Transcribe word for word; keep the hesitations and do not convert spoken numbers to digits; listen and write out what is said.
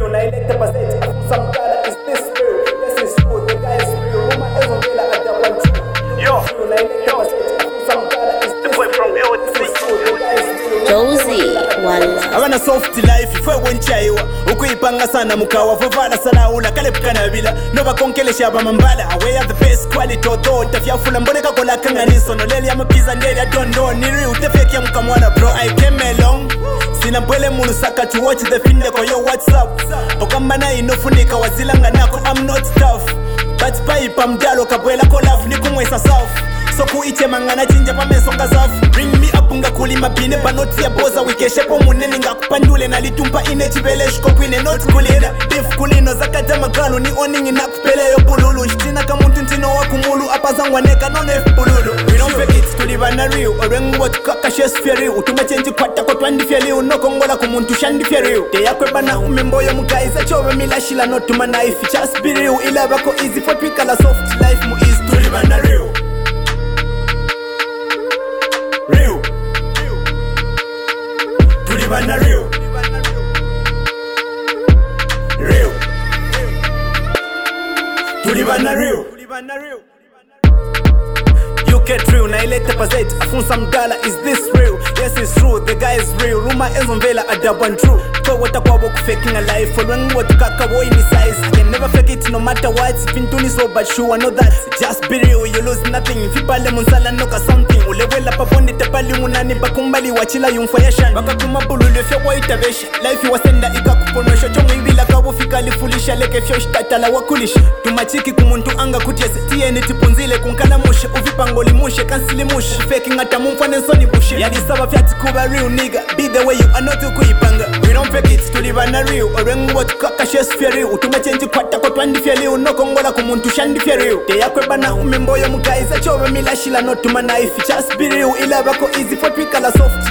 real, na ileta pasete afusa mkala, is this real? Yes it's true, the guy is real. Ruma ezo vela adabu true. Yo, na ileta pasete afusa mkala, is this real? Yes it's true, the guy is real. Josie, wala Abana soft life ifwe wenchaiwa ukuyipanga sana mukawa vovala salaula kale pukanabila noba konkelesha abamambala we are the best quality authority fyafula mboneka kola kanganiso noleli amapiza ndeli adondo niri utefeke mkamwana bro I came along sina mbwele munu saka to watch the finde ko yo WhatsApp okamana inofunika wazilanga nako I'm not tough but paipa mdalo kabwela ko love nikumwesa south so kuite mangana chinja pamesonga safu bring me up nga kulima bine banoti ya boza wikeshe po munene nga kupandule na litumpa ine chibelesh ko kwine not kulina beef kulino zakata magalo ni oningi na kupele yo bululu shitina kamuntu ntino wa kumulu apa zangwa neka no nef bululu we don't fake it tuliva na real orengo tukaka shes feri utuma chenji kwata ko twandi feri unokongola kumuntu shandi feri te yakwe bana umemboyo mugaiza chobe milashila no tuma knife just be real ila bako easy for twikala soft life mu is tuliva na real Real, tulibana real, real, tulibana real, real. You get real, na ileta pasete afunsa mdala, is this real? Yes it's true, the guy is real. Ruma ezo mvela adabu and true. Kwa wata kwa boku faking a life, following what kaka boy ni size. I can never fake it no matter what. Pintuni so but sure I know that. Just be real, you lose nothing. Fipale munsala noka something. Ulewela papondi tepali munani bakumbali wachila yumfayashan. Baka kumabulu lefya wa itabesha. Life wasenda ika kuponosho. Chongo ibila kawo fika lifulisha. Leke fyo shitatala wakulisha. Tumachiki kumuntu anga kutiese. Tiye ni tipunzile kunkana mushe. Uvipango limushe kansili mushe. Faking ata mumfane soni bushe. Yadi saba fyati kuba real nigga. Be the way you are not ukuipanga. We don't fake it tulibana real. Orengo tukaka shes feri. Utuma chenji kwata kwa twandi feri. Unokongola kumuntu shandi feri. Te yakwe bana umemboyo mugaiza chobe milashila no tuma knife. Just be real ila bako easy for twikala soft